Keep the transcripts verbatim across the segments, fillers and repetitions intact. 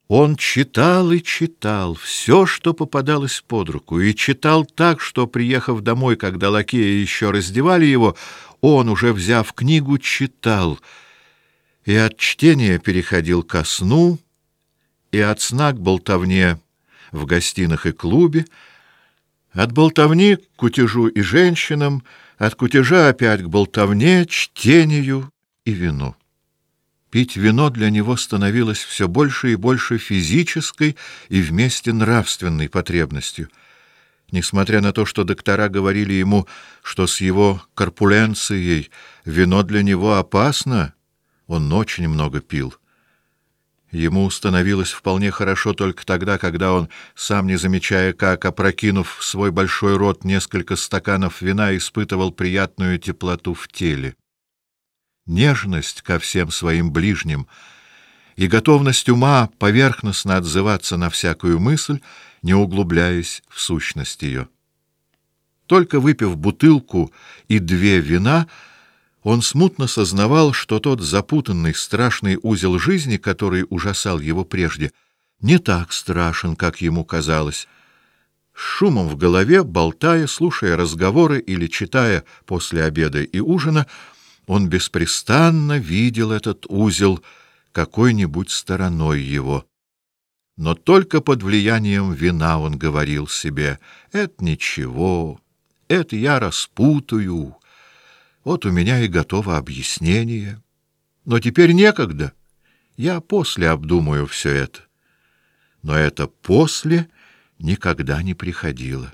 Он читал и читал все, что попадалось под руку, и читал так, что, приехав домой, когда лакеи еще раздевали его, он, уже взяв книгу, читал, и от чтения переходил ко сну, и от сна к болтовне в гостинах и клубе, от болтовни к кутежу и женщинам, от кутежа опять к болтовне, чтению и вину. Пить вино для него становилось все больше и больше физической и вместе нравственной потребностью. Несмотря на то, что доктора говорили ему, что с его корпуленцией вино для него опасно, он очень много пил. Ему становилось вполне хорошо только тогда, когда он, сам не замечая как, опрокинув в свой большой рот несколько стаканов вина, испытывал приятную теплоту в теле. Нежность ко всем своим ближним и готовность ума поверхностно отзываться на всякую мысль, не углубляясь в сущность ее. Только выпив бутылку и две вина, он смутно сознавал, что тот запутанный, страшный узел жизни, который ужасал его прежде, не так страшен, как ему казалось. С шумом в голове, болтая, слушая разговоры или читая после обеда и ужина, он беспрестанно видел этот узел какой-нибудь стороной его. Но только под влиянием вина он говорил себе: «Это ничего, это я распутаю. Вот у меня и готово объяснение. Но теперь некогда. Я после обдумаю все это». Но это «после» никогда не приходило.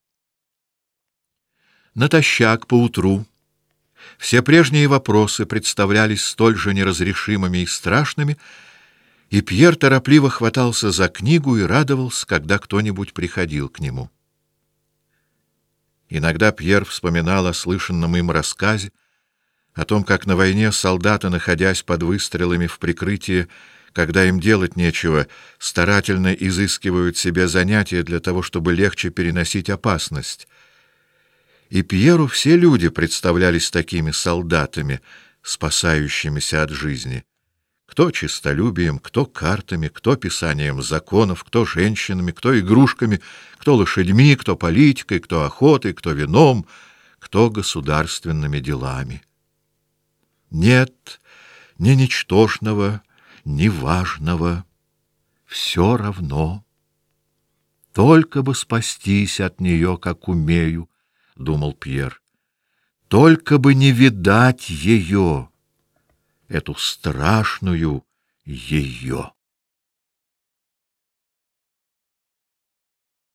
Натощак поутру все прежние вопросы представлялись столь же неразрешимыми и страшными, и Пьер торопливо хватался за книгу и радовался, когда кто-нибудь приходил к нему. Иногда Пьер вспоминал о слышанном им рассказе, о том, как на войне солдаты, находясь под выстрелами в прикрытии, когда им делать нечего, старательно изыскивают себе занятия для того, чтобы легче переносить опасность. И Пьеру все люди представлялись такими солдатами, спасающимися от жизни. Кто честолюбием, кто картами, кто писанием законов, кто женщинами, кто игрушками, кто лошадьми, кто политикой, кто охотой, кто вином, кто государственными делами. Нет ни ничтожного, ни важного, все равно. Только бы спастись от нее, как умею, — думал Пьер. Только бы не видать ее, эту страшную ее.